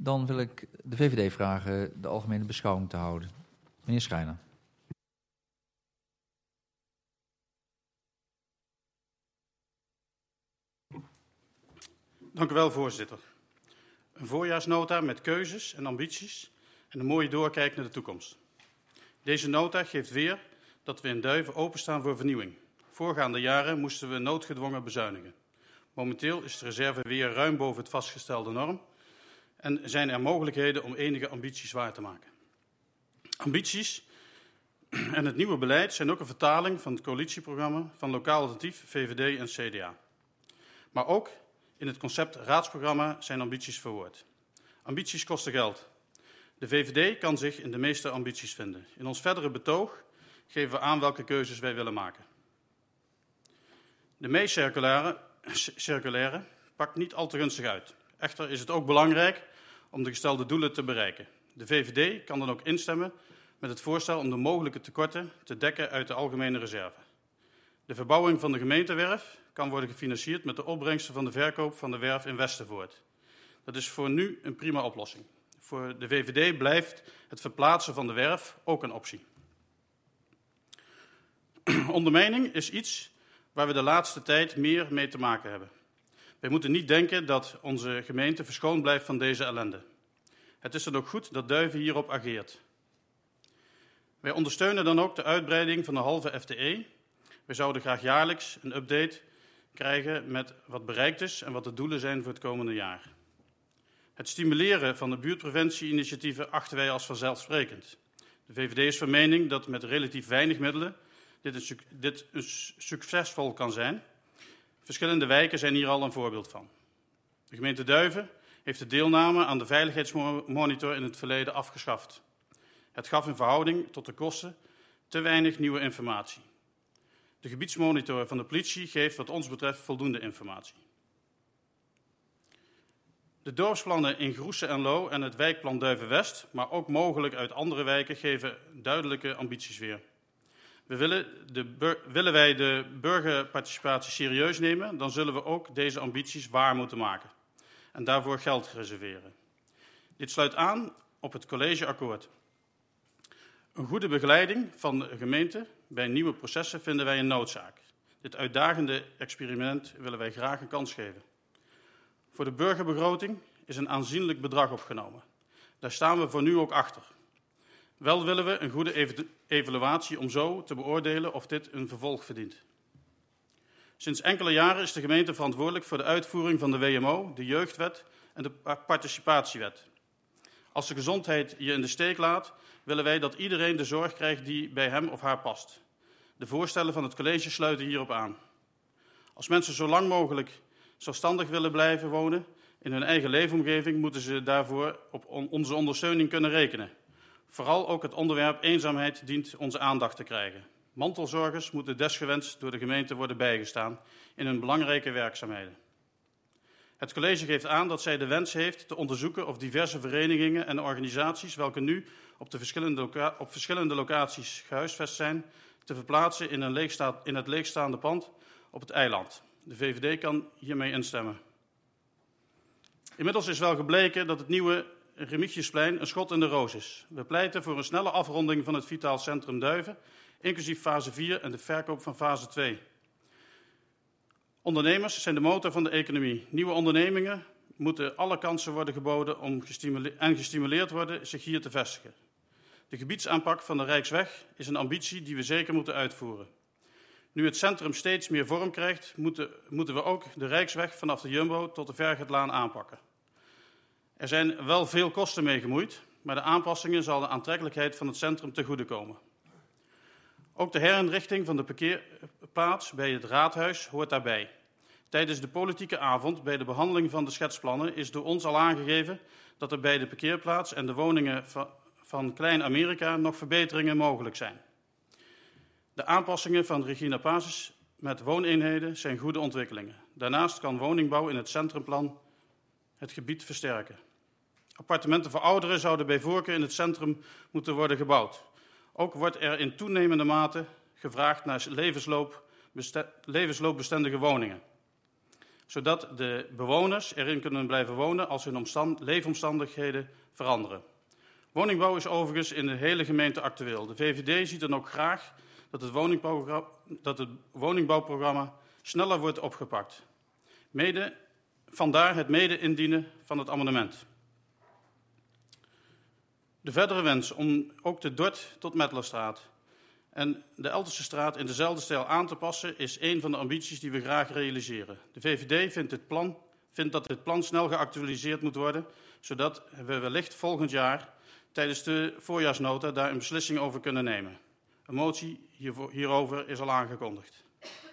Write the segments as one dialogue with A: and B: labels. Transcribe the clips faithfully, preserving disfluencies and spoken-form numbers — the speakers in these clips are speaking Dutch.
A: Dan wil ik de V V D vragen de algemene beschouwing te houden. Meneer Schrijner.
B: Dank u wel, voorzitter. Een voorjaarsnota met keuzes en ambities en een mooie doorkijk naar de toekomst. Deze nota geeft weer dat we in Duiven openstaan voor vernieuwing. Voorgaande jaren moesten we noodgedwongen bezuinigen. Momenteel is de reserve weer ruim boven het vastgestelde norm en zijn er mogelijkheden om enige ambities waar te maken. Ambities en het nieuwe beleid zijn ook een vertaling van het coalitieprogramma van Lokaal Alternatief, V V D en C D A. Maar ook in het concept raadsprogramma zijn ambities verwoord. Ambities kosten geld. De V V D kan zich in de meeste ambities vinden. In ons verdere betoog geven we aan welke keuzes wij willen maken. De meest-circulaire circulaire pakt niet al te gunstig uit. Echter is het ook belangrijk om de gestelde doelen te bereiken. De V V D kan dan ook instemmen met het voorstel om de mogelijke tekorten te dekken uit de algemene reserve. De verbouwing van de gemeentewerf kan worden gefinancierd met de opbrengsten van de verkoop van de werf in Westervoort. Dat is voor nu een prima oplossing. Voor de V V D blijft het verplaatsen van de werf ook een optie. Ondermijning is iets waar we de laatste tijd meer mee te maken hebben. Wij moeten niet denken dat onze gemeente verschoond blijft van deze ellende. Het is dan ook goed dat Duiven hierop ageert. Wij ondersteunen dan ook de uitbreiding van de halve F T E. Wij zouden graag jaarlijks een update krijgen met wat bereikt is en wat de doelen zijn voor het komende jaar. Het stimuleren van de buurtpreventie-initiatieven achten wij als vanzelfsprekend. De V V D is van mening dat met relatief weinig middelen dit een, dit een succesvol kan zijn. Verschillende wijken zijn hier al een voorbeeld van. De gemeente Duiven heeft de deelname aan de veiligheidsmonitor in het verleden afgeschaft. Het gaf in verhouding tot de kosten te weinig nieuwe informatie. De gebiedsmonitor van de politie geeft wat ons betreft voldoende informatie. De dorpsplannen in Groese en Loo en het wijkplan Duiven-West, maar ook mogelijk uit andere wijken, geven duidelijke ambities weer. We willen, de, willen wij de burgerparticipatie serieus nemen, dan zullen we ook deze ambities waar moeten maken. En daarvoor geld reserveren. Dit sluit aan op het collegeakkoord. Een goede begeleiding van de gemeente bij nieuwe processen vinden wij een noodzaak. Dit uitdagende experiment willen wij graag een kans geven. Voor de burgerbegroting is een aanzienlijk bedrag opgenomen. Daar staan we voor nu ook achter. Wel willen we een goede evaluatie om zo te beoordelen of dit een vervolg verdient. Sinds enkele jaren is de gemeente verantwoordelijk voor de uitvoering van de W M O, de Jeugdwet en de Participatiewet. Als de gezondheid je in de steek laat, willen wij dat iedereen de zorg krijgt die bij hem of haar past. De voorstellen van het college sluiten hierop aan. Als mensen zo lang mogelijk zelfstandig willen blijven wonen in hun eigen leefomgeving, moeten ze daarvoor op onze ondersteuning kunnen rekenen. Vooral ook het onderwerp eenzaamheid dient onze aandacht te krijgen. Mantelzorgers moeten desgewenst door de gemeente worden bijgestaan in hun belangrijke werkzaamheden. Het college geeft aan dat zij de wens heeft te onderzoeken of diverse verenigingen en organisaties, welke nu op, de verschillende, loca- op verschillende locaties gehuisvest zijn, te verplaatsen in, een leegsta- in het leegstaande pand op het eiland. De V V D kan hiermee instemmen. Inmiddels is wel gebleken dat het nieuwe Remigiusplein een schot in de roos is. We pleiten voor een snelle afronding van het Vitaal Centrum Duiven, inclusief fase vier en de verkoop van fase twee. Ondernemers zijn de motor van de economie. Nieuwe ondernemingen moeten alle kansen worden geboden om gestimule- en gestimuleerd worden zich hier te vestigen. De gebiedsaanpak van de Rijksweg is een ambitie die we zeker moeten uitvoeren. Nu het centrum steeds meer vorm krijgt, moeten, moeten we ook de Rijksweg vanaf de Jumbo tot de Vergetlaan aanpakken. Er zijn wel veel kosten mee gemoeid, maar de aanpassingen zal de aantrekkelijkheid van het centrum ten goede komen. Ook de herinrichting van de parkeerplaats bij het raadhuis hoort daarbij. Tijdens de politieke avond bij de behandeling van de schetsplannen is door ons al aangegeven dat er bij de parkeerplaats en de woningen van Klein-Amerika nog verbeteringen mogelijk zijn. De aanpassingen van Regina Paces met wooneenheden zijn goede ontwikkelingen. Daarnaast kan woningbouw in het centrumplan het gebied versterken. Appartementen voor ouderen zouden bij voorkeur in het centrum moeten worden gebouwd. Ook wordt er in toenemende mate gevraagd naar levensloop, levensloopbestendige woningen. zodat de bewoners erin kunnen blijven wonen als hun omstand- leefomstandigheden veranderen. Woningbouw is overigens in de hele gemeente actueel. De V V D ziet dan ook graag dat het woningbouwprogramma, dat het woningbouwprogramma sneller wordt opgepakt. Mede, vandaar het mede indienen van het amendement. De verdere wens om ook de Dort tot Metlerstraat en de Eltersestraat in dezelfde stijl aan te passen is een van de ambities die we graag realiseren. De V V D vindt, het plan, vindt dat dit plan snel geactualiseerd moet worden, zodat we wellicht volgend jaar tijdens de voorjaarsnota daar een beslissing over kunnen nemen. Een motie hiervoor, hierover is al aangekondigd.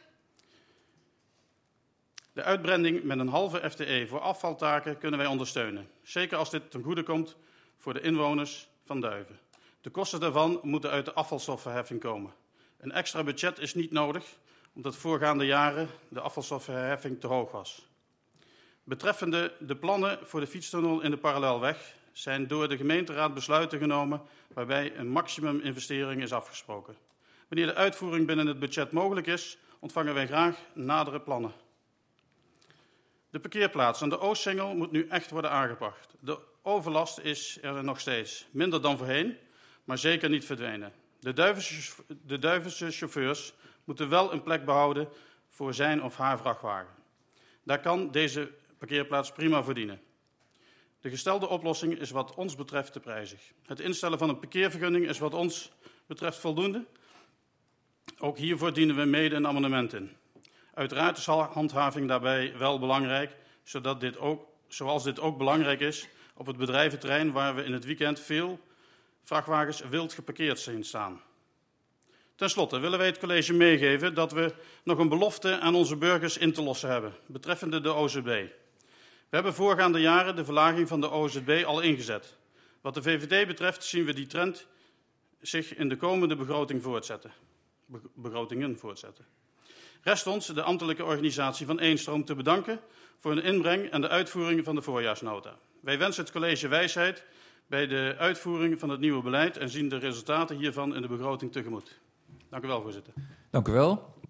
B: De uitbreiding met een halve F T E voor afvaltaken kunnen wij ondersteunen. Zeker als dit ten goede komt voor de inwoners van Duiven. De kosten daarvan moeten uit de afvalstoffenheffing komen. Een extra budget is niet nodig, omdat voorgaande jaren de afvalstoffenheffing te hoog was. Betreffende de plannen voor de fietstunnel in de Parallelweg zijn door de gemeenteraad besluiten genomen waarbij een maximuminvestering is afgesproken. Wanneer de uitvoering binnen het budget mogelijk is, ontvangen wij graag nadere plannen. De parkeerplaats aan de Oostsingel moet nu echt worden aangepakt. De overlast is er nog steeds, minder dan voorheen, maar zeker niet verdwenen. De Duivense, de Duivense chauffeurs moeten wel een plek behouden voor zijn of haar vrachtwagen. Daar kan deze parkeerplaats prima voor dienen. De gestelde oplossing is wat ons betreft te prijzig. Het instellen van een parkeervergunning is wat ons betreft voldoende. Ook hiervoor dienen we mede een amendement in. Uiteraard is handhaving daarbij wel belangrijk, zodat dit ook, zoals dit ook belangrijk is op het bedrijventerrein waar we in het weekend veel vrachtwagens wild geparkeerd zien staan. Ten slotte willen wij het college meegeven dat we nog een belofte aan onze burgers in te lossen hebben, betreffende de O Z B. We hebben voorgaande jaren de verlaging van de O Z B al ingezet. Wat de V V D betreft zien we die trend zich in de komende begroting voortzetten. Be- begrotingen voortzetten. Rest ons de ambtelijke organisatie van Eenstroom te bedanken voor hun inbreng en de uitvoering van de voorjaarsnota. Wij wensen het college wijsheid bij de uitvoering van het nieuwe beleid en zien de resultaten hiervan in de begroting tegemoet. Dank u wel, voorzitter.
A: Dank u wel.